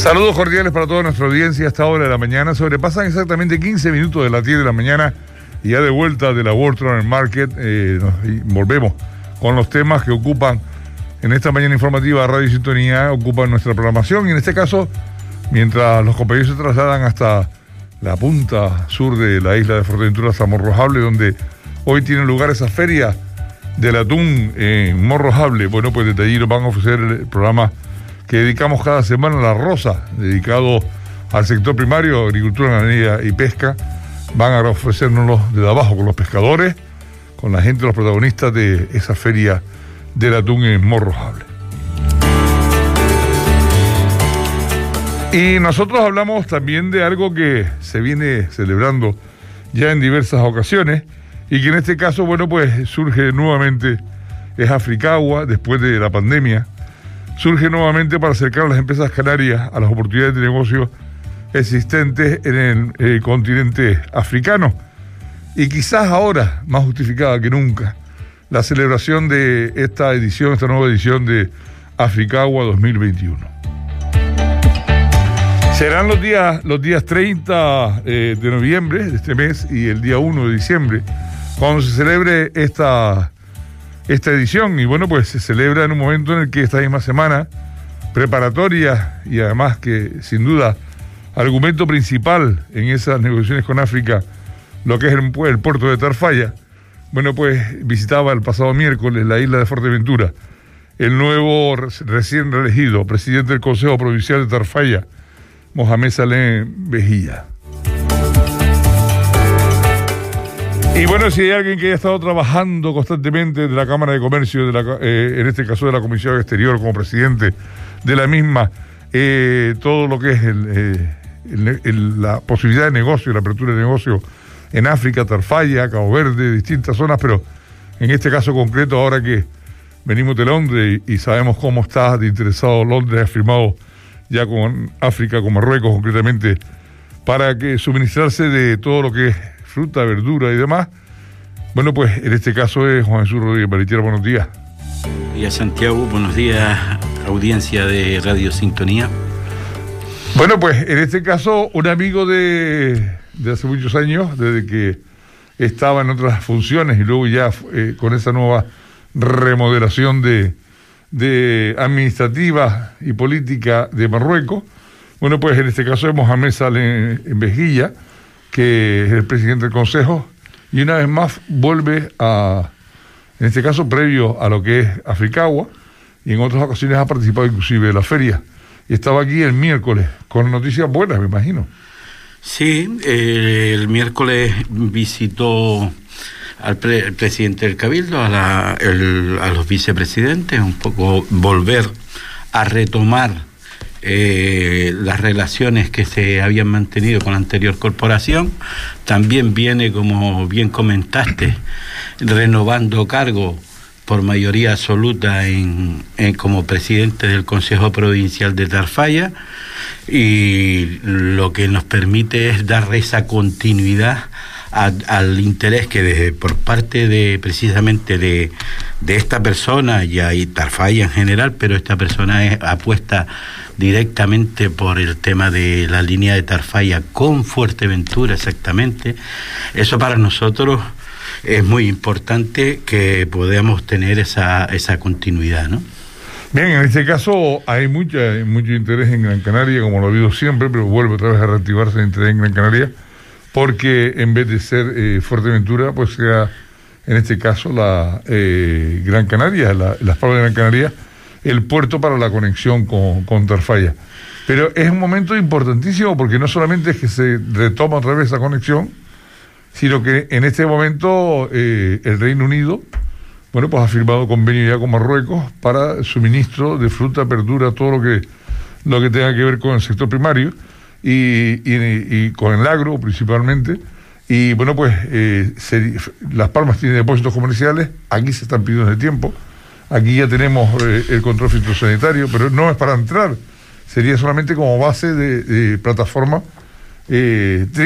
Saludos cordiales para toda nuestra audiencia. A esta hora de la mañana sobrepasan exactamente 15 minutos de las 10 de la mañana y ya de vuelta de la World Travel Market volvemos con los temas que ocupan en esta mañana informativa Radio Sintonía, ocupan nuestra programación y en este caso, mientras los compañeros se trasladan hasta la punta sur de la isla de Fuerteventura, hasta Morrojable, donde hoy tiene lugar esa feria del atún en Morrojable. Bueno, pues desde allí nos van a ofrecer el programa que dedicamos cada semana a La Rosa, dedicado al sector primario, agricultura, ganadería y pesca. Van a ofrecérnoslo desde abajo con los pescadores, con la gente, los protagonistas de esa feria del atún en Morrojable. Y nosotros hablamos también de algo que se viene celebrando ya en diversas ocasiones y que en este caso, bueno, pues surge nuevamente, es Africagua, después de la pandemia. Surge nuevamente para acercar a las empresas canarias a las oportunidades de negocio existentes en el continente africano. Y quizás ahora, más justificada que nunca, la celebración de esta nueva edición de Africagua 2021. Serán los días 30 de noviembre de este mes y el día 1 de diciembre, cuando se celebre esta edición. Y bueno, pues se celebra en un momento en el que esta misma semana preparatoria y además que sin duda argumento principal en esas negociaciones con África, lo que es el puerto de Tarfaya. Bueno, pues visitaba el pasado miércoles la isla de Fuerteventura el nuevo recién reelegido presidente del Consejo Provincial de Tarfaya, Mohamed Saleh Vejilla. Y bueno, si hay alguien que haya estado trabajando constantemente de la Cámara de Comercio, en este caso de la Comisión Exterior, como presidente de la misma, todo lo que es la posibilidad de negocio, la apertura de negocio en África, Tarfaya, Cabo Verde, distintas zonas, pero en este caso concreto, ahora que venimos de Londres y sabemos cómo está de interesado Londres, ha firmado ya con África, con Marruecos concretamente, para que suministrarse de todo lo que es fruta, verdura y demás. Bueno, pues en este caso es Juan Jesús Rodríguez Baritier. Buenos días. Buenos días, Santiago. Buenos días, audiencia de Radio Sintonía. Bueno, pues en este caso un amigo de hace muchos años, desde que estaba en otras funciones y luego ya con esa nueva remodelación de administrativa y política de Marruecos. Bueno, pues en este caso es Mohamed Saleh Vejilla, que es el presidente del Consejo, y una vez más vuelve en este caso previo a lo que es Africagua, y en otras ocasiones ha participado inclusive de la feria. Y estaba aquí el miércoles, con noticias buenas, me imagino. Sí, el miércoles visitó al presidente del Cabildo, a los vicepresidentes, un poco volver a retomar las relaciones que se habían mantenido con la anterior corporación. También viene, como bien comentaste, renovando cargo por mayoría absoluta como presidente del Consejo Provincial de Tarfaya, y lo que nos permite es dar esa continuidad al interés que por parte de precisamente de esta persona y Tarfaya en general, pero esta persona apuesta directamente por el tema de la línea de Tarfaya con Fuerteventura, exactamente. Eso para nosotros es muy importante, que podamos tener esa continuidad, ¿no? Bien, en este caso hay mucho interés en Gran Canaria, como lo ha habido siempre, pero vuelve otra vez a reactivarse el interés en Gran Canaria, porque en vez de ser Fuerteventura, pues sea en este caso la Gran Canaria, las Palmas de Gran Canaria, el puerto para la conexión con Tarfaya. Pero es un momento importantísimo, porque no solamente es que se retoma otra vez esa conexión, sino que en este momento el Reino Unido, bueno, pues ha firmado convenio ya con Marruecos para suministro de fruta, verdura, todo lo que tenga que ver con el sector primario y con el agro principalmente. Y bueno, pues Las Palmas tiene depósitos comerciales, aquí se están pidiendo de tiempo, aquí ya tenemos el control fitosanitario, pero no es para entrar, sería solamente como base de plataforma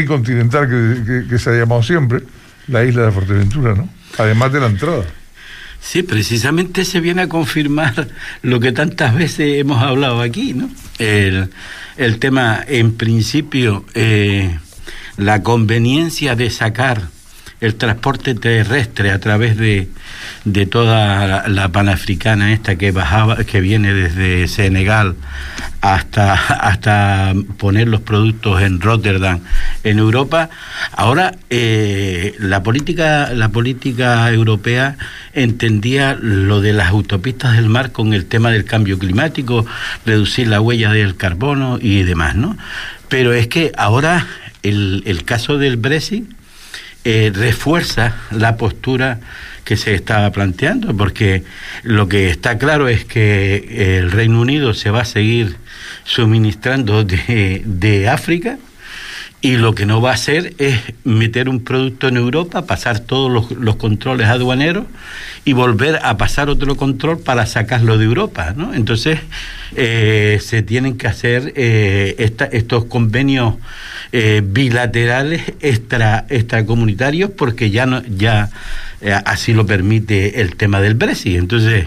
tricontinental que se ha llamado siempre, la isla de Fuerteventura, ¿no? Además de la entrada. Sí, precisamente se viene a confirmar lo que tantas veces hemos hablado aquí, ¿no? El tema, en principio, la conveniencia de sacar el transporte terrestre a través de toda la panafricana esta que viene desde Senegal hasta poner los productos en Rotterdam, en Europa. Ahora la política europea entendía lo de las autopistas del mar con el tema del cambio climático, reducir la huella del carbono y demás, ¿no? Pero es que ahora el caso del Brexit refuerza la postura que se estaba planteando, porque lo que está claro es que el Reino Unido se va a seguir suministrando de África, y lo que no va a hacer es meter un producto en Europa, pasar todos los controles aduaneros y volver a pasar otro control para sacarlo de Europa, ¿no? Entonces se tienen que hacer estos convenios bilaterales extracomunitarios, porque ya así lo permite el tema del Brexit. Entonces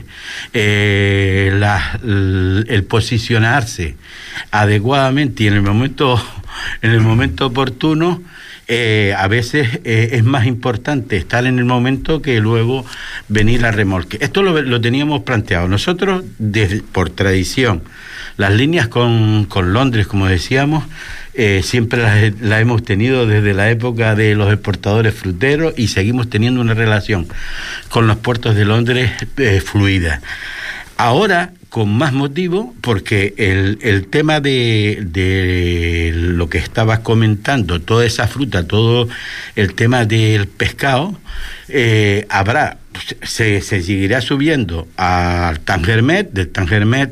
el posicionarse adecuadamente y en el momento oportuno, a veces es más importante estar en el momento que luego venir a remolque. Esto lo teníamos planteado nosotros por tradición. Las líneas con Londres, como decíamos, siempre las hemos tenido desde la época de los exportadores fruteros, y seguimos teniendo una relación con los puertos de Londres fluida. Ahora, con más motivo, porque el tema de lo que estabas comentando, toda esa fruta, todo el tema del pescado, se seguirá subiendo al Tangermet. Del Tangermet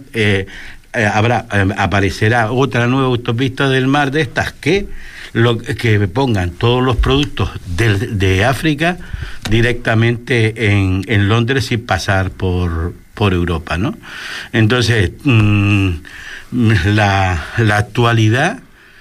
aparecerá otra nueva autopista del mar de estas que pongan todos los productos de África directamente en Londres sin pasar por Europa, ¿no? Entonces, la actualidad,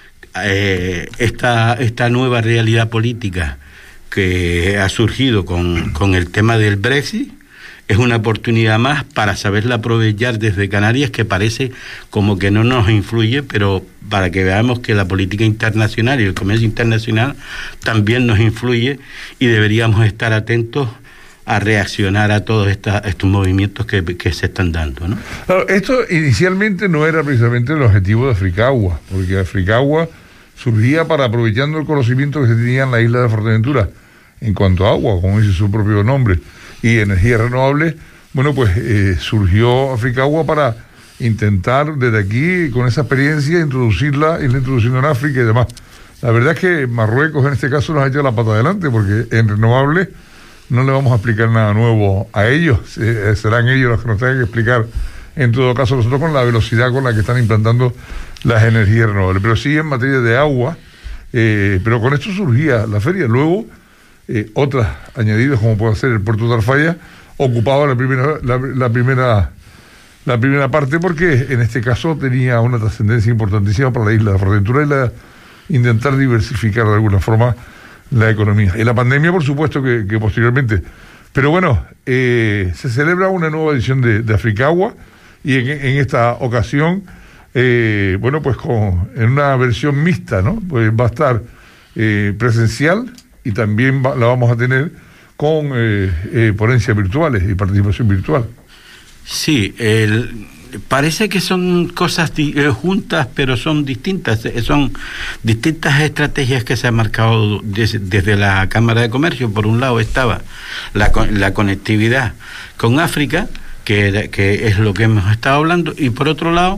esta nueva realidad política que ha surgido con el tema del Brexit, es una oportunidad más para saberla aprovechar desde Canarias, que parece como que no nos influye, pero para que veamos que la política internacional y el comercio internacional también nos influye, y deberíamos estar atentos a reaccionar a todos estos movimientos que se están dando, ¿no? Claro, esto inicialmente no era precisamente el objetivo de Africagua, porque Africagua surgía para, aprovechando el conocimiento que se tenía en la isla de Fuerteventura en cuanto a agua, como dice su propio nombre, y energías renovables. Bueno, pues surgió Africagua para intentar desde aquí, con esa experiencia, introducirla en África y demás. La verdad es que Marruecos en este caso nos ha echado la pata adelante, porque en renovables no le vamos a explicar nada nuevo a ellos, serán ellos los que nos tengan que explicar, en todo caso, nosotros con la velocidad con la que están implantando las energías renovables. Pero sí en materia de agua, pero con esto surgía la feria. Luego otras añadidas, como puede ser el puerto de Tarfaya, ocupaba la primera parte, porque en este caso tenía una trascendencia importantísima para la isla de Fuerteventura y intentar diversificar de alguna forma la economía. Y la pandemia, por supuesto, que posteriormente. Pero bueno, se celebra una nueva edición de Africagua, y en esta ocasión, bueno, pues en una versión mixta, ¿no? Pues va a estar presencial, y también la vamos a tener con ponencias virtuales y participación virtual. Sí, parece que son cosas juntas, pero son distintas estrategias que se han marcado desde la Cámara de Comercio. Por un lado estaba la conectividad con África, que es lo que hemos estado hablando, y por otro lado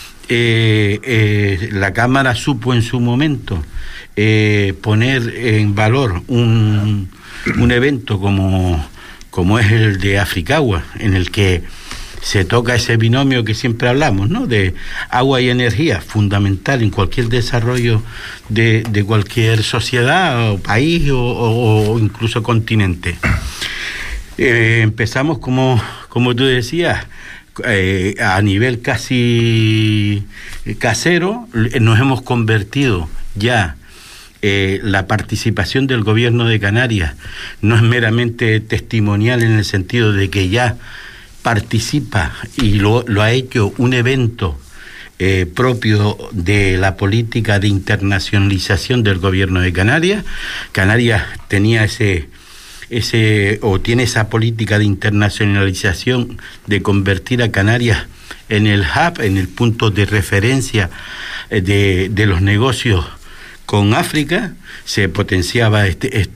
la Cámara supo en su momento poner en valor un evento como es el de Africagua, en el que se toca ese binomio que siempre hablamos, ¿no? De agua y energía, fundamental en cualquier desarrollo de cualquier sociedad o país o incluso continente. Empezamos, como tú decías, a nivel casi casero. Nos hemos convertido ya la participación del gobierno de Canarias no es meramente testimonial en el sentido de que ya participa y lo ha hecho un evento propio de la política de internacionalización del gobierno de Canarias. Canarias tenía tiene esa política de internacionalización de convertir a Canarias en el hub, en el punto de referencia de los negocios con África. Se potenciaba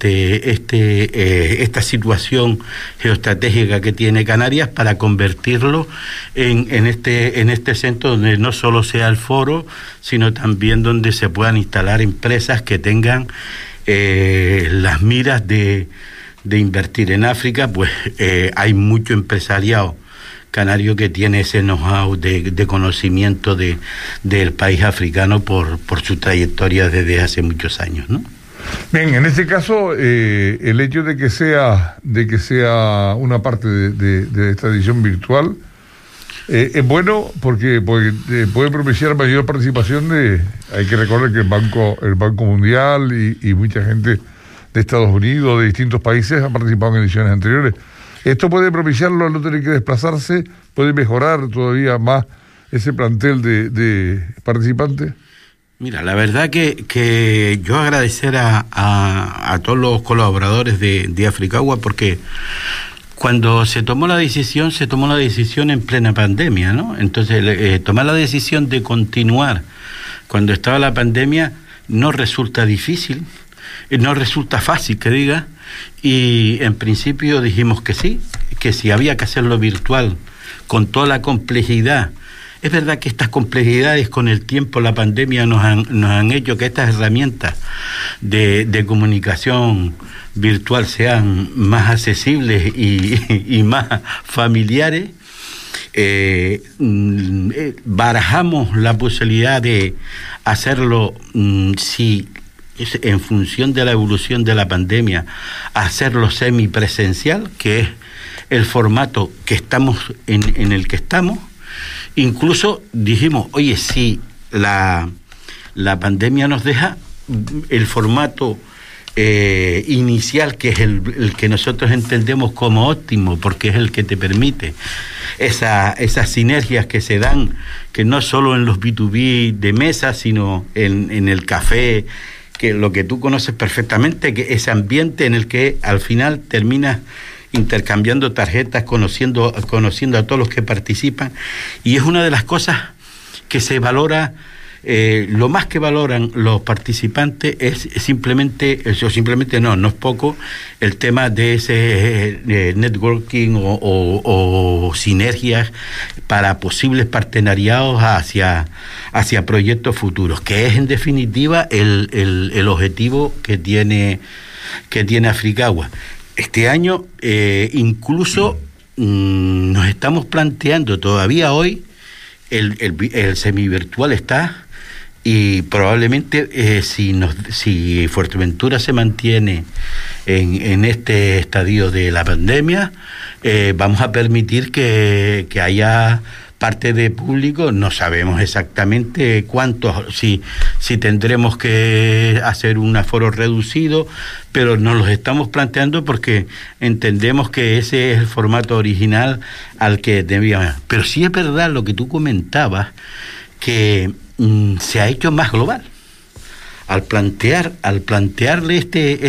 esta situación geoestratégica que tiene Canarias para convertirlo en este centro donde no solo sea el foro, sino también donde se puedan instalar empresas que tengan las miras de invertir en África. Pues hay mucho empresariado canario que tiene ese know-how de conocimiento del país africano por su trayectoria desde hace muchos años, ¿no? Bien, en este caso, el hecho de que sea una parte de esta edición virtual es bueno porque puede propiciar mayor participación hay que recordar que el Banco Mundial y mucha gente de Estados Unidos, de distintos países, han participado en ediciones anteriores. Esto puede propiciarlo al no tener que desplazarse, puede mejorar todavía más ese plantel de participantes. Mira, la verdad que yo agradecer a todos los colaboradores de Africagua, porque cuando se tomó la decisión en plena pandemia, ¿no? Entonces, tomar la decisión de continuar cuando estaba la pandemia no resulta difícil, no resulta fácil, que diga, y en principio dijimos que sí, que si había que hacerlo virtual, con toda la complejidad. Es verdad que estas complejidades con el tiempo, la pandemia, nos han hecho que estas herramientas de comunicación virtual sean más accesibles y más familiares. Barajamos la posibilidad de hacerlo, si en función de la evolución de la pandemia, hacerlo semipresencial, que es el formato que estamos en el que estamos. Incluso dijimos, oye, si la pandemia nos deja, el formato inicial, que es el que nosotros entendemos como óptimo, porque es el que te permite esas sinergias que se dan, que no solo en los B2B de mesa, sino en el café, que lo que tú conoces perfectamente, que ese ambiente en el que al final terminas intercambiando tarjetas, conociendo a todos los que participan, y es una de las cosas que se valora. Lo más que valoran los participantes es simplemente no es poco, el tema de ese networking o sinergias para posibles partenariados hacia proyectos futuros, que es en definitiva el objetivo que tiene Africagua. Este año incluso nos estamos planteando todavía hoy, el semivirtual está, y probablemente si Fuerteventura se mantiene en este estadio de la pandemia, vamos a permitir que haya parte de público. No sabemos exactamente cuántos, si tendremos que hacer un aforo reducido, pero nos los estamos planteando porque entendemos que ese es el formato original al que debíamos. Pero sí es verdad lo que tú comentabas, que se ha hecho más global. Al plantearle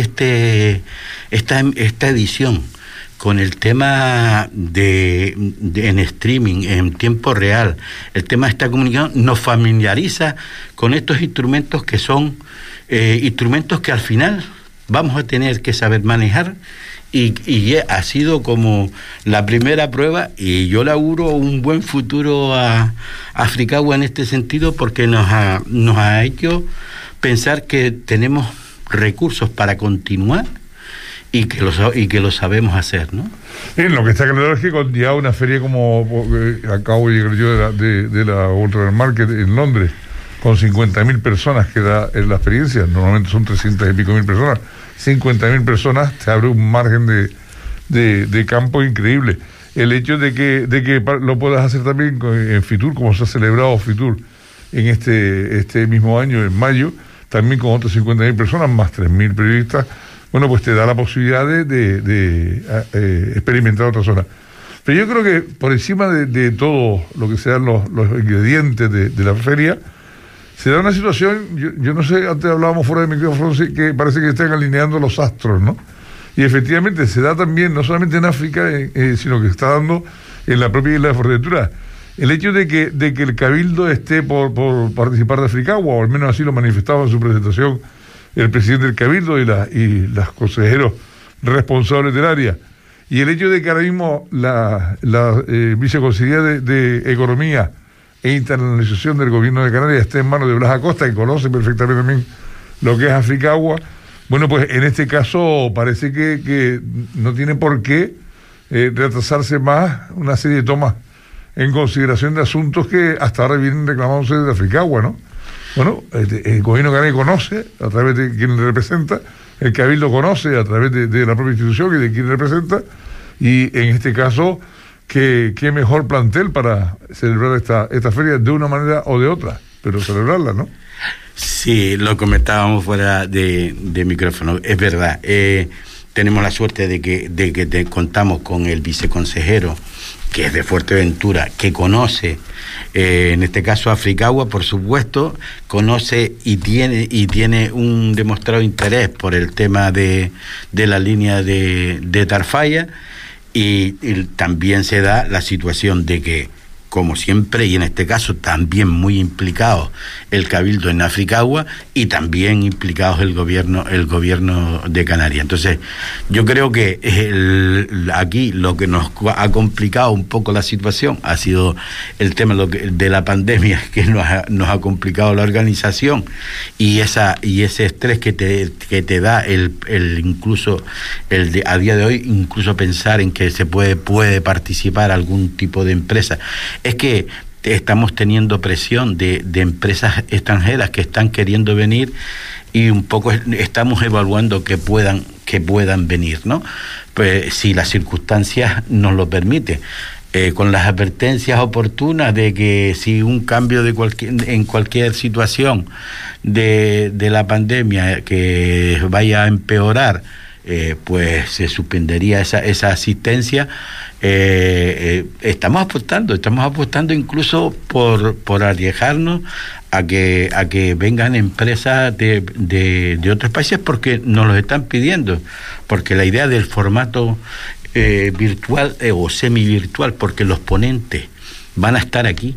esta edición con el tema en streaming, en tiempo real, el tema de esta comunicación, nos familiariza con estos instrumentos que son instrumentos que al final vamos a tener que saber manejar, y ha sido como la primera prueba, y yo le auguro un buen futuro a Africagua en este sentido, porque nos ha hecho pensar que tenemos recursos para continuar y que lo sabemos hacer, ¿no? Bien, lo que está claro es que con ya una feria como acabo de llegar yo de la World Travel Market en Londres, con 50.000 personas que da la experiencia, normalmente son 300 y pico mil personas, 50.000 personas, te abre un margen de campo increíble. El hecho de que lo puedas hacer también en Fitur, como se ha celebrado Fitur en este mismo año, en mayo, también con otras 50.000 personas, más 3.000 periodistas, bueno, pues te da la posibilidad de experimentar otras zonas. Pero yo creo que por encima de todo lo que sean los ingredientes de la feria, se da una situación, yo no sé, antes hablábamos fuera de micrófono, que parece que están alineando los astros, ¿no? Y efectivamente se da también, no solamente en África, sino que se está dando en la propia isla de Fuerteventura. El hecho de que el Cabildo esté por participar de Africagua, o al menos así lo manifestaba en su presentación el presidente del Cabildo y las consejeros responsables del área, y el hecho de que ahora mismo la viceconsejería de Economía e Internacionalización del Gobierno de Canarias esté en manos de Blas Acosta, que conoce perfectamente también lo que es Africagua, bueno, pues en este caso parece que no tiene por qué retrasarse más una serie de tomas en consideración de asuntos que hasta ahora vienen reclamándose de Africagua, ¿no? Bueno, el gobierno canario conoce a través de quien le representa, el Cabildo conoce a través de la propia institución y de quien representa, y en este caso, qué mejor plantel para celebrar esta feria de una manera o de otra, pero celebrarla, ¿no? Sí, lo comentábamos fuera de micrófono, es verdad. Tenemos la suerte de que contamos con el viceconsejero, que es de Fuerteventura, que conoce, en este caso Africagua, por supuesto, conoce y tiene un demostrado interés por el tema de la línea de Tarfaya, y también se da la situación de que, como siempre, y en este caso también muy implicados el Cabildo en Africagua y también implicados el gobierno de Canarias. Entonces, yo creo que aquí lo que nos ha complicado un poco la situación ha sido el tema de la pandemia, que nos ha complicado la organización, y ese estrés que te da incluso a día de hoy, incluso pensar en que se puede participar algún tipo de empresa. Es que estamos teniendo presión de empresas extranjeras que están queriendo venir, y un poco estamos evaluando que puedan venir, ¿no? Pues si las circunstancias nos lo permiten, con las advertencias oportunas de que si un cambio en cualquier situación de la pandemia que vaya a empeorar, pues se suspendería esa asistencia. Estamos apostando incluso por arriesgarnos a que vengan empresas de otros países, porque nos los están pidiendo, porque la idea del formato virtual o semi-virtual, porque los ponentes van a estar aquí,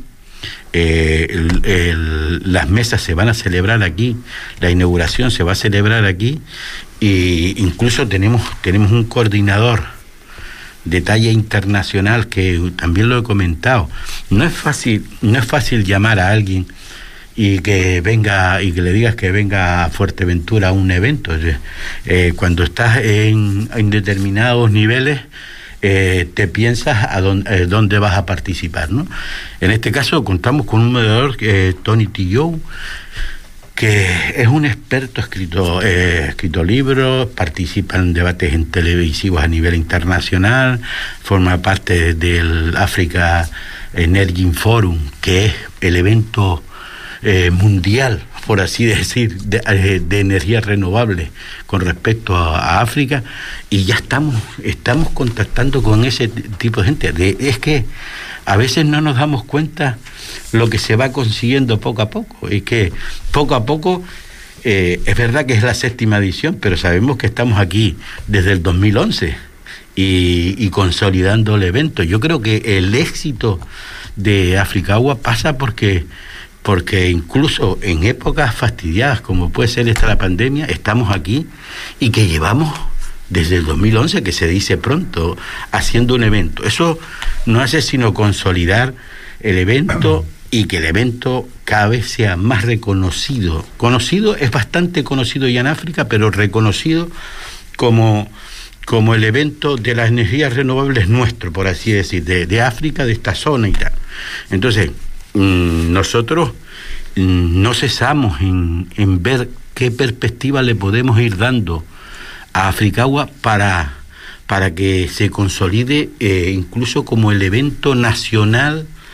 las mesas se van a celebrar aquí, la inauguración se va a celebrar aquí, e incluso tenemos un coordinador de talla internacional, que también lo he comentado. No es fácil llamar a alguien y que venga, y que le digas que venga a Fuerteventura a un evento. Cuando estás en determinados niveles, te piensas dónde vas a participar, ¿no? En este caso contamos con un mediador, Tony Tillou, que es un experto, escrito libros, participa en debates televisivos a nivel internacional, forma parte del Africa Energy Forum, que es el evento mundial, por así decir, de energía renovable con respecto a África, y ya estamos contactando con ese tipo de gente. Es que a veces no nos damos cuenta lo que se va consiguiendo poco a poco. Es que poco a poco, es verdad que es la 7ª edición, pero sabemos que estamos aquí desde el 2011 y consolidando el evento. Yo creo que el éxito de Africagua pasa porque incluso en épocas fastidiadas como puede ser esta la pandemia, estamos aquí, y que llevamos desde el 2011, que se dice pronto, haciendo un evento. Eso no hace sino consolidar el evento, y que el evento cada vez sea más reconocido. Es bastante conocido ya en África, pero reconocido como el evento de las energías renovables nuestro, por así decir, de África, de esta zona y tal. Entonces, nosotros no cesamos en ver qué perspectiva le podemos ir dando a Africagua para que se consolide incluso como el evento nacional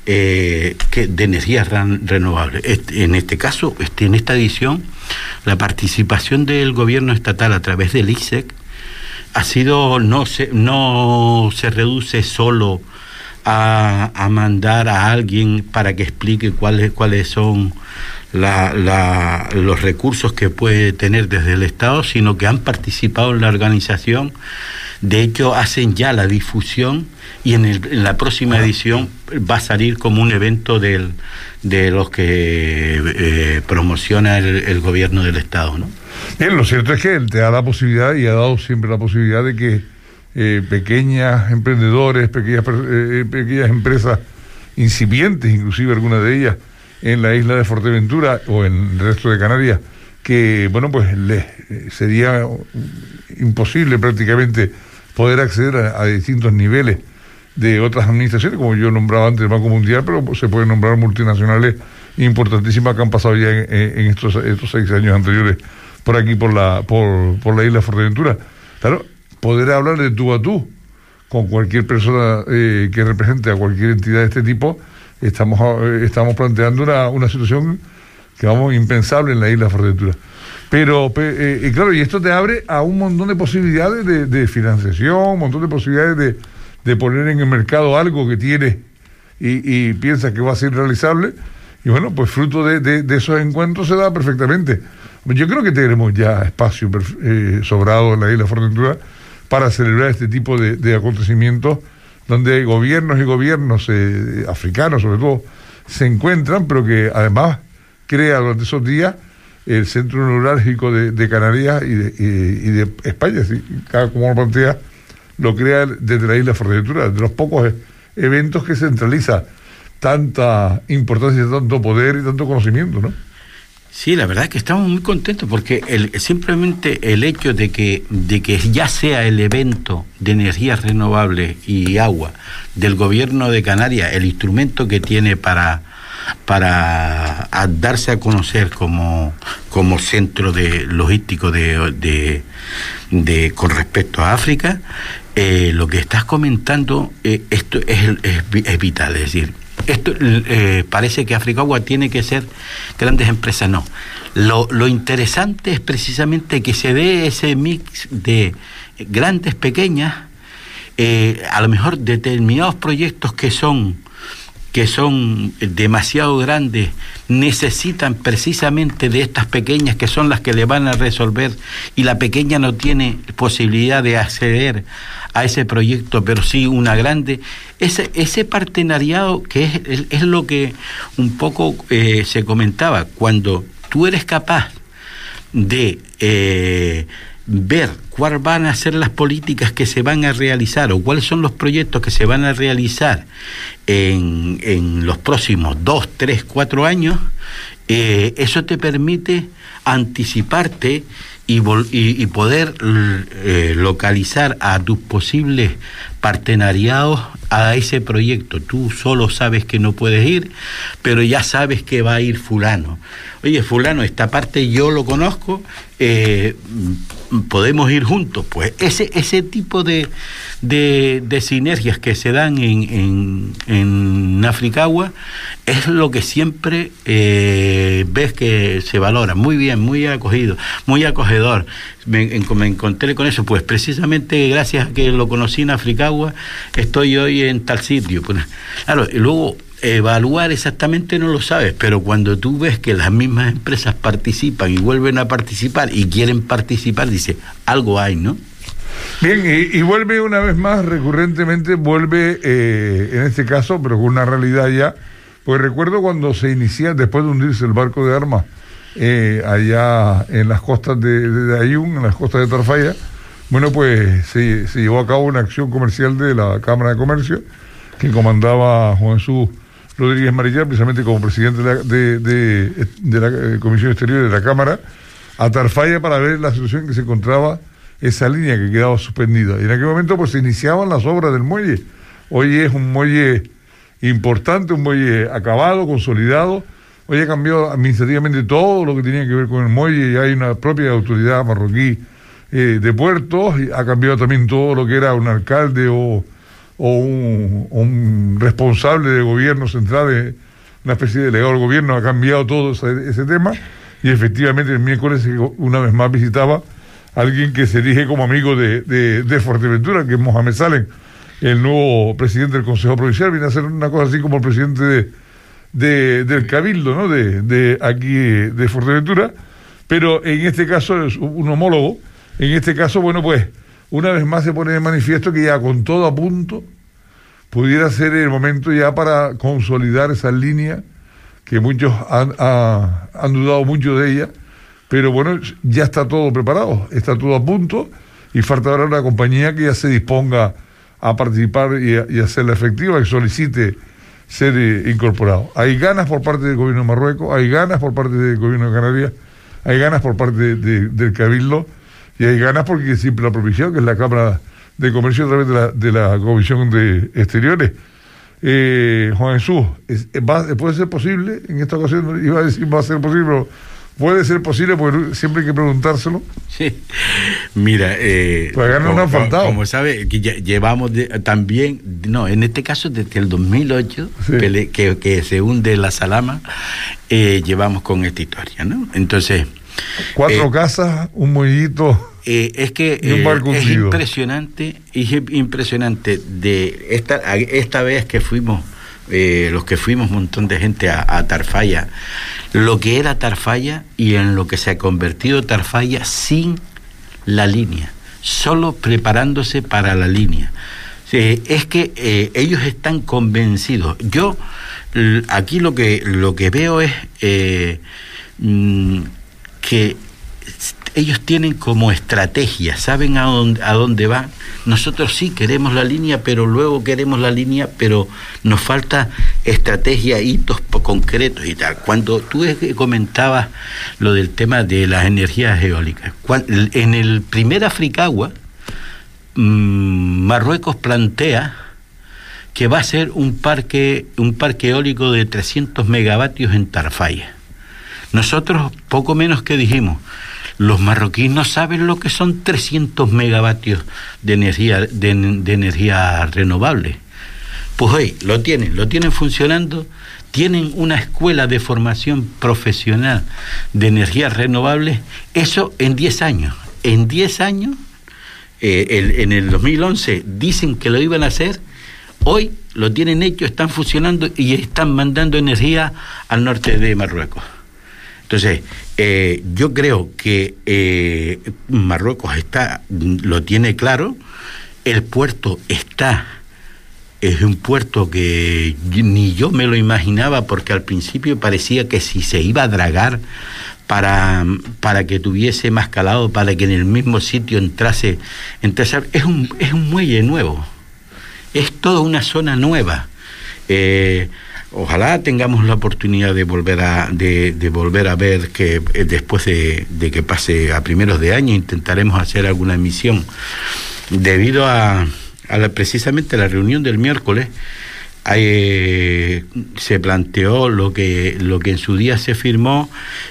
de energías renovables. En este caso, en esta edición, la participación del gobierno estatal a través del ISEC ha sido, no se reduce solo a mandar a alguien para que explique cuáles son los recursos que puede tener desde el Estado, sino que han participado en la organización. De hecho, hacen ya la difusión y en la próxima edición va a salir como un evento de los que promociona el gobierno del Estado, ¿no? Bien, lo cierto es que él te da la posibilidad y ha dado siempre la posibilidad de que pequeños emprendedores, pequeñas empresas incipientes, inclusive algunas de ellas en la isla de Fuerteventura o en el resto de Canarias, que bueno, pues les sería imposible prácticamente poder acceder a distintos niveles de otras administraciones, como yo nombraba antes el Banco Mundial, pero se pueden nombrar multinacionales importantísimas que han pasado ya en estos 6 años anteriores por aquí, por la isla de Fuerteventura. Claro, poder hablar de tú a tú con cualquier persona que represente a cualquier entidad de este tipo. Estamos planteando una situación que vamos impensable en la isla de Fuerteventura. Pero, claro, y esto te abre a un montón de posibilidades de financiación, un montón de posibilidades de poner en el mercado algo que tienes y piensas que va a ser realizable. Y bueno, pues fruto de esos encuentros se da perfectamente. Yo creo que tenemos ya espacio sobrado en la isla de Fuerteventura para celebrar este tipo de acontecimientos donde gobiernos y gobiernos africanos, sobre todo, se encuentran, pero que además crea durante esos días el centro neurálgico de Canarias y de España, ¿sí? Cada como lo plantea, lo crea desde la isla de Fuerteventura, de los pocos eventos que centraliza tanta importancia, tanto poder y tanto conocimiento, ¿no? Sí, la verdad es que estamos muy contentos porque simplemente el hecho de que ya sea el evento de energías renovables y agua del gobierno de Canarias, el instrumento que tiene para darse a conocer como centro logístico con respecto a África, lo que estás comentando, esto es vital, es decir, esto parece que Africagua tiene que ser grandes empresas, no. Lo interesante es precisamente que se dé ese mix de grandes, pequeñas, a lo mejor determinados proyectos que son demasiado grandes, necesitan precisamente de estas pequeñas que son las que le van a resolver, y la pequeña no tiene posibilidad de acceder a ese proyecto, pero sí una grande. Ese partenariado que es lo que un poco se comentaba, cuando tú eres capaz de ver cuáles van a ser las políticas que se van a realizar o cuáles son los proyectos que se van a realizar en los próximos 2, 3, 4 años, eso te permite anticiparte y poder localizar a tus posibles partenariados a ese proyecto. Tú solo sabes que no puedes ir, pero ya sabes que va a ir fulano. Oye, fulano, esta parte yo lo conozco, podemos ir juntos. Pues ese tipo de sinergias que se dan en Africagua es lo que siempre ves que se valora. Muy bien, muy acogido, muy acogedor. Me encontré con eso, pues precisamente gracias a que lo conocí en Africagua, estoy hoy en tal sitio. Pues, claro, y luego evaluar exactamente no lo sabes, pero cuando tú ves que las mismas empresas participan y vuelven a participar y quieren participar, dice, algo hay, ¿no? Bien, y vuelve una vez más, recurrentemente vuelve, en este caso, pero con una realidad ya, pues recuerdo cuando se inicia, después de hundirse el barco de armas, allá en las costas de Ayun, en las costas de Tarfaya, bueno, pues se llevó a cabo una acción comercial de la Cámara de Comercio, que comandaba Juan Jesús Rodríguez Marillá, precisamente como presidente de la Comisión Exterior de la Cámara, a Tarfaya para ver la situación en que se encontraba esa línea que quedaba suspendida. Y en aquel momento pues se iniciaban las obras del muelle. Hoy es un muelle importante, un muelle acabado, consolidado. Hoy ha cambiado administrativamente todo lo que tenía que ver con el muelle, y hay una propia autoridad marroquí de puertos, y ha cambiado también todo lo que era un alcalde o un responsable de gobierno central, una especie de delegado del gobierno, ha cambiado todo ese tema, y efectivamente el miércoles una vez más visitaba a alguien que se erige como amigo de Fuerteventura, que es Mohamed Salem, el nuevo presidente del Consejo Provincial. Viene a ser una cosa así como el presidente del Cabildo, ¿no? de aquí de Fuerteventura, pero en este caso es un homólogo. En este caso, bueno, pues una vez más se pone de manifiesto que ya con todo a punto pudiera ser el momento ya para consolidar esa línea que muchos han dudado mucho de ella, pero bueno, ya está todo preparado, está todo a punto, y falta ahora una compañía que ya se disponga a participar y hacerla efectiva, que solicite ser incorporado. Hay ganas por parte del gobierno de Marruecos, hay ganas por parte del gobierno de Canarias, hay ganas por parte del Cabildo, y hay ganas porque siempre la provincial, que es la Cámara de Comercio a través de la Comisión de Exteriores. Juan Jesús, ¿puede ser posible? En esta ocasión iba a decir va a ser posible, pero puede ser posible porque siempre hay que preguntárselo. Sí, mira, pues ganas no han faltado. Como sabe, que llevamos también, no, en este caso desde el 2008, sí, que se hunde la Salama, llevamos con esta historia, ¿no? Entonces 4 casas, un muellito. Es que es impresionante de esta vez que fuimos, los que fuimos un montón de gente a Tarfaya, lo que era Tarfaya y en lo que se ha convertido Tarfaya sin la línea, solo preparándose para la línea. Es que ellos están convencidos. Yo aquí lo que veo es que ellos tienen como estrategia, saben a dónde van. Nosotros sí queremos la línea, pero luego queremos la línea, pero nos falta estrategia, hitos concretos y tal. Cuando tú comentabas lo del tema de las energías eólicas, en el primer Africagua, Marruecos plantea que va a ser un parque eólico de 300 megavatios en Tarfaya. Nosotros poco menos que dijimos, los marroquíes no saben lo que son 300 megavatios de energía renovable. Pues hoy lo tienen funcionando, tienen una escuela de formación profesional de energías renovables, eso en 10 años. En 10 años, en el 2011 dicen que lo iban a hacer, hoy lo tienen hecho, están funcionando y están mandando energía al norte de Marruecos. Entonces, yo creo que Marruecos lo tiene claro, el puerto es un puerto que ni yo me lo imaginaba, porque al principio parecía que si se iba a dragar para que tuviese más calado, para que en el mismo sitio entrase es un muelle nuevo, es toda una zona nueva. Ojalá tengamos la oportunidad de volver a ver que después de que pase a primeros de año intentaremos hacer alguna emisión. Debido a precisamente a la reunión del miércoles, se planteó lo que en su día se firmó,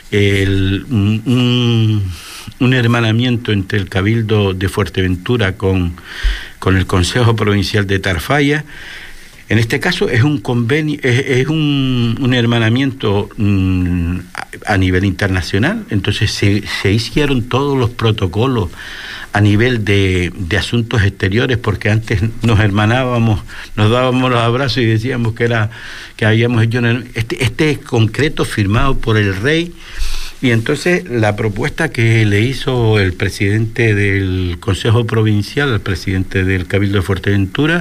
un hermanamiento entre el Cabildo de Fuerteventura con el Consejo Provincial de Tarfaya. En este caso es un convenio, es un hermanamiento a nivel internacional. Entonces se hicieron todos los protocolos a nivel de asuntos exteriores, porque antes nos hermanábamos, nos dábamos los abrazos y decíamos que habíamos hecho este concreto firmado por el rey. Y entonces la propuesta que le hizo el presidente del Consejo Provincial, el presidente del Cabildo de Fuerteventura,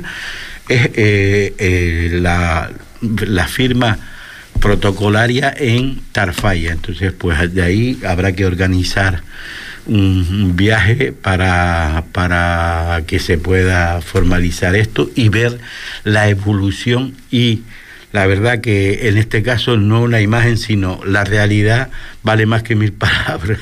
es la firma protocolaria en Tarfaya. Entonces, pues de ahí habrá que organizar un viaje para que se pueda formalizar esto y ver la evolución. Y la verdad que en este caso no una imagen, sino la realidad vale más que 1000 palabras,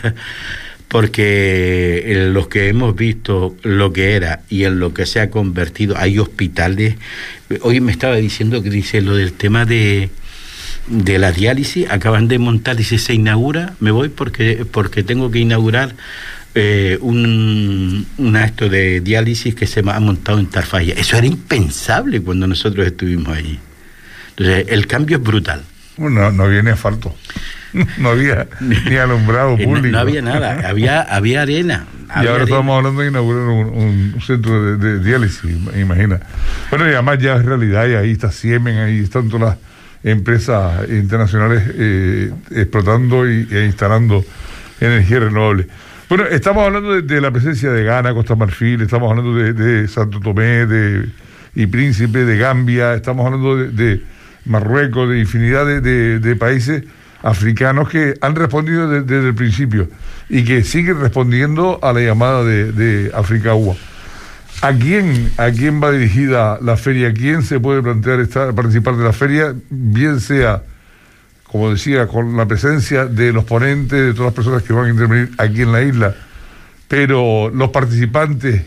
porque los que hemos visto lo que era y en lo que se ha convertido, hay hospitales. Hoy me estaba diciendo que dice lo del tema de la diálisis, acaban de montar, dice, se inaugura, me voy porque tengo que inaugurar acto de diálisis que se ha montado en Tarfaya. Eso era impensable cuando nosotros estuvimos allí. Entonces, el cambio es brutal. Bueno, no había ni asfalto, no había ni alumbrado público. No había nada, había arena. Y ahora estamos hablando de inaugurar un centro de diálisis, imagina. Bueno, y además ya es realidad, y ahí está Siemens, ahí están todas las empresas internacionales explotando e instalando energía renovable. Bueno, estamos hablando de la presencia de Ghana, Costa Marfil, estamos hablando de Santo Tomé y Príncipe, de Gambia, estamos hablando de Marruecos, de infinidad de países africanos que han respondido desde el principio y que siguen respondiendo a la llamada de África Agua. ¿A quién va dirigida la feria? ¿Quién se puede plantear participar de la feria? Bien sea, como decía, con la presencia de los ponentes, de todas las personas que van a intervenir aquí en la isla, pero los participantes,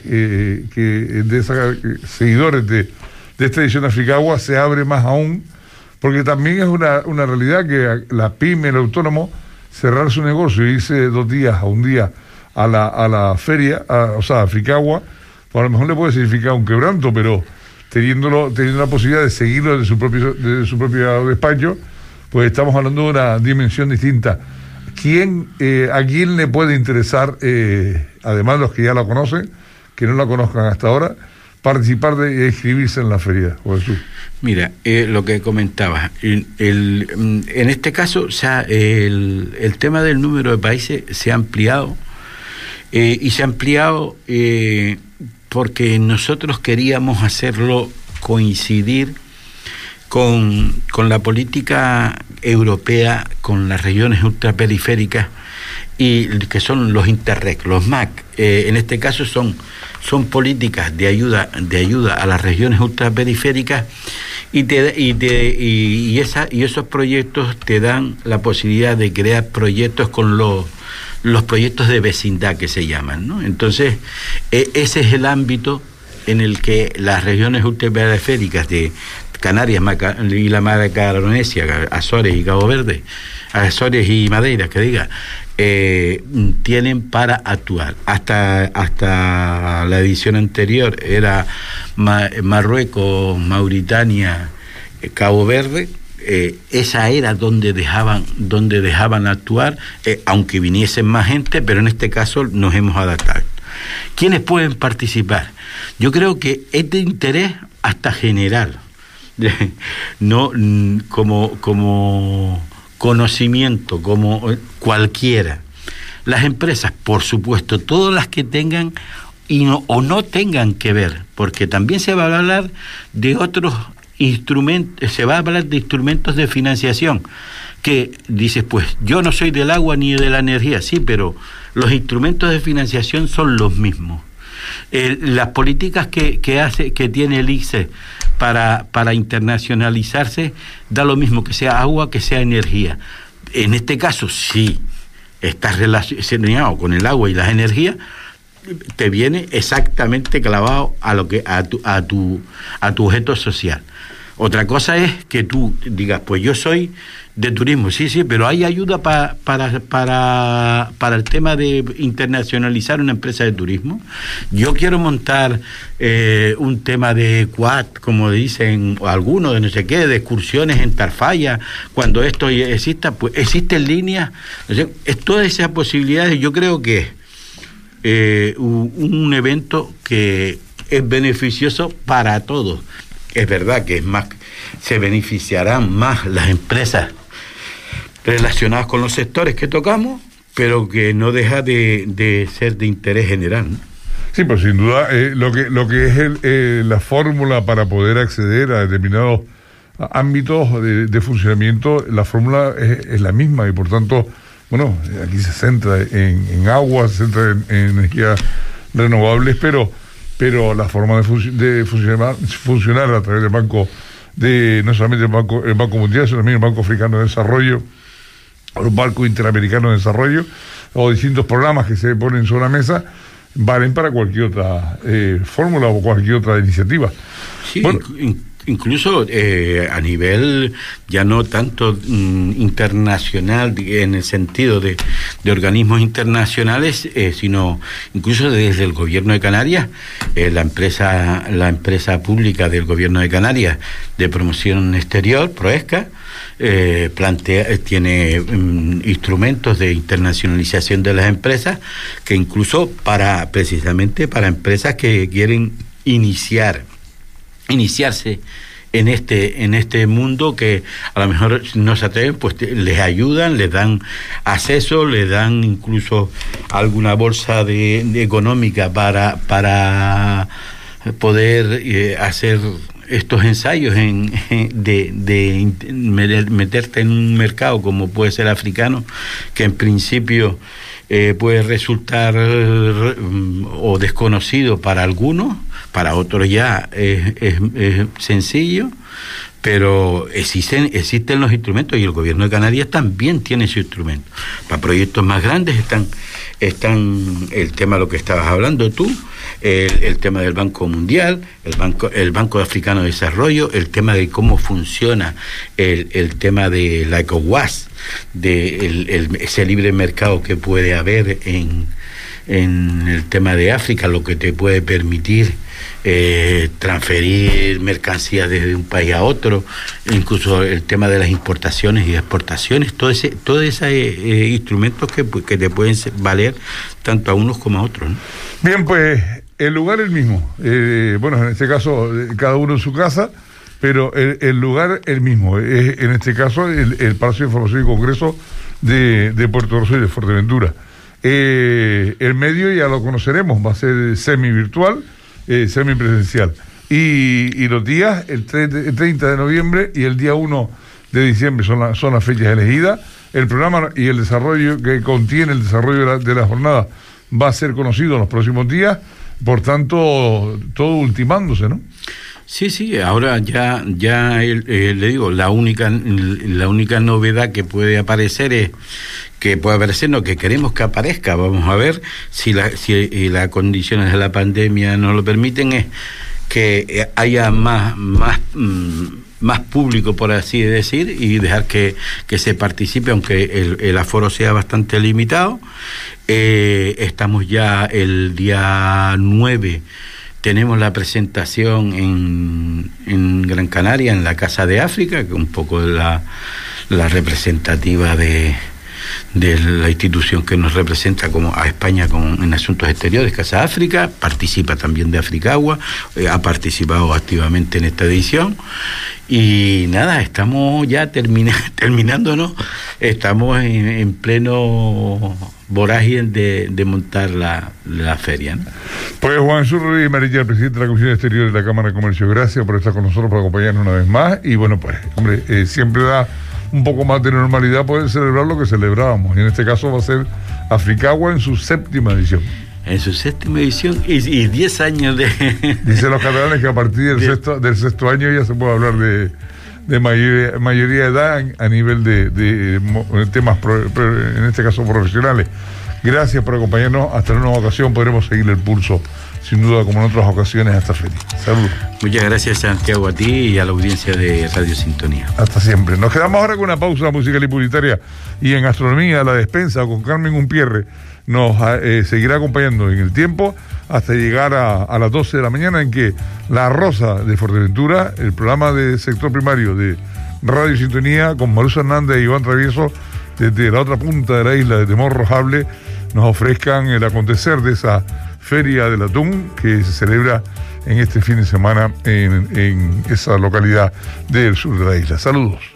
seguidores de esta edición de África Agua, se abre más aún, porque también es una realidad que la pyme, el autónomo, cerrar su negocio y irse 2 días a un día a la feria, África Agua, pues a lo mejor le puede significar un quebranto, pero teniendo la posibilidad de seguirlo desde su propio despacho, pues estamos hablando de una dimensión distinta. ¿A quién le puede interesar, además de los que ya la conocen, que no la conozcan hasta ahora, participar de inscribirse en la feria, Jesús? Mira, lo que comentabas, en este caso el tema del número de países se ha ampliado, y se ha ampliado porque nosotros queríamos hacerlo coincidir con la política europea, con las regiones ultraperiféricas, y que son los Interreg, los MAC. En este caso son políticas de ayuda a las regiones ultraperiféricas, y esos proyectos te dan la posibilidad de crear proyectos con los proyectos de vecindad que se llaman, ¿no? Entonces, ese es el ámbito en el que las regiones ultraperiféricas de Canarias y la Macaronesia, Azores y Cabo Verde, Azores y Madeira, que diga, tienen para actuar. Hasta la edición anterior era Marruecos, Mauritania, Cabo Verde. Esa era donde dejaban actuar, aunque viniesen más gente, pero en este caso nos hemos adaptado. ¿Quiénes pueden participar? Yo creo que es de interés hasta general, no como conocimiento, como cualquiera. Las empresas, por supuesto, todas las que tengan o no tengan que ver, porque también se va a hablar de otros instrumentos, se va a hablar de instrumentos de financiación, que dices, pues yo no soy del agua ni de la energía, sí, pero los instrumentos de financiación son los mismos. Las políticas que tiene el ICE para internacionalizarse, da lo mismo que sea agua, que sea energía. En este caso, sí, estás relacionado con el agua y las energías, te viene exactamente clavado a tu objeto social. Otra cosa es que tú digas, pues yo soy de turismo, sí, pero hay ayuda para el tema de internacionalizar una empresa de turismo. Yo quiero montar un tema de quad, como dicen algunos, de no sé qué, de excursiones en Tarfaya, cuando esto exista, pues existen líneas, o sea, es todas esas posibilidades. Yo creo que un evento que es beneficioso para todos. Es verdad que se beneficiarán más las empresas relacionadas con los sectores que tocamos, pero que no deja de ser de interés general, ¿no? Sí, pues sin duda lo que es la fórmula para poder acceder a determinados ámbitos de funcionamiento, la fórmula es la misma, y por tanto, bueno, aquí se centra en agua, se centra en energías renovables, pero la forma de funcionar a través del banco, no solamente el Banco Mundial, sino también el Banco Africano de Desarrollo, o el Banco Interamericano de Desarrollo, o distintos programas que se ponen sobre la mesa, valen para cualquier otra fórmula o cualquier otra iniciativa. Sí, bueno, incluso a nivel ya no tanto internacional, en el sentido de organismos internacionales, sino incluso desde el gobierno de Canarias, la empresa pública del gobierno de Canarias de promoción exterior, Proesca, tiene instrumentos de internacionalización de las empresas, que incluso precisamente para empresas que quieren iniciarse en este mundo, que a lo mejor no se atreven, pues les ayudan, les dan acceso, les dan incluso alguna bolsa económica para poder hacer estos ensayos de meterte en un mercado como puede ser africano, que en principio puede resultar o desconocido para algunos, para otros ya es sencillo, pero existen los instrumentos, y el gobierno de Canarias también tiene su instrumento. Para proyectos más grandes están el tema de lo que estabas hablando tú, el tema del Banco Mundial, el Banco Africano de Desarrollo, el tema de cómo funciona el tema de la ECOWAS, de ese libre mercado que puede haber en el tema de África, lo que te puede permitir transferir mercancías desde un país a otro, incluso el tema de las importaciones y exportaciones, todos esos instrumentos que te pueden valer tanto a unos como a otros, ¿no? Bien, pues el lugar es el mismo. Bueno, en este caso, cada uno en su casa, pero el lugar es el mismo. En este caso, el Palacio de Información y Congreso de Puerto Rosario y de Fuerteventura. El medio ya lo conoceremos, va a ser semi-virtual, semi-presencial. Y los días, el 30 de noviembre y el día 1 de diciembre son las fechas elegidas. El programa y el desarrollo que contiene el desarrollo de la jornada va a ser conocido en los próximos días, por tanto, todo ultimándose, ¿no? Sí, ahora ya le digo, la única novedad que puede aparecer que queremos que aparezca, vamos a ver si las condiciones de la pandemia nos lo permiten, es que haya más público, por así decir, y dejar que se participe, aunque el aforo sea bastante limitado. Estamos ya el día 9, tenemos la presentación en Gran Canaria, en la Casa de África, que es un poco la representativa de la institución que nos representa como a España en asuntos exteriores, Casa África. Participa también de Africagua, ha participado activamente en esta edición. Y nada, estamos ya terminándonos, estamos en pleno vorágine de montar la feria, ¿no? Pues Juan Jesús Rodríguez Marilla, el presidente de la Comisión Exterior de la Cámara de Comercio, gracias por estar con nosotros, por acompañarnos una vez más. Y bueno, pues, hombre, siempre da un poco más de normalidad poder celebrar lo que celebrábamos, y en este caso va a ser Africagua en su 7ª edición. En su 7ª edición y 10 años de... Dicen los catalanes que a partir del sexto año ya se puede hablar de mayoría de edad a nivel de temas, en este caso profesionales. Gracias por acompañarnos. Hasta en una ocasión podremos seguir el pulso, sin duda, como en otras ocasiones, a esta feria. Saludos. Muchas gracias, Santiago, a ti y a la audiencia de Radio Sintonía. Hasta siempre. Nos quedamos ahora con una pausa musical y publicitaria, y en Gastronomía La Despensa con Carmen Unpierre nos seguirá acompañando en el tiempo hasta llegar a las 12 de la mañana, en que La Rosa de Fuerteventura, el programa de sector primario de Radio Sintonía, con Marusa Hernández y Iván Travieso, desde la otra punta de la isla, desde Morrojable, nos ofrezcan el acontecer de esa Feria del Atún que se celebra en este fin de semana en esa localidad del sur de la isla. Saludos.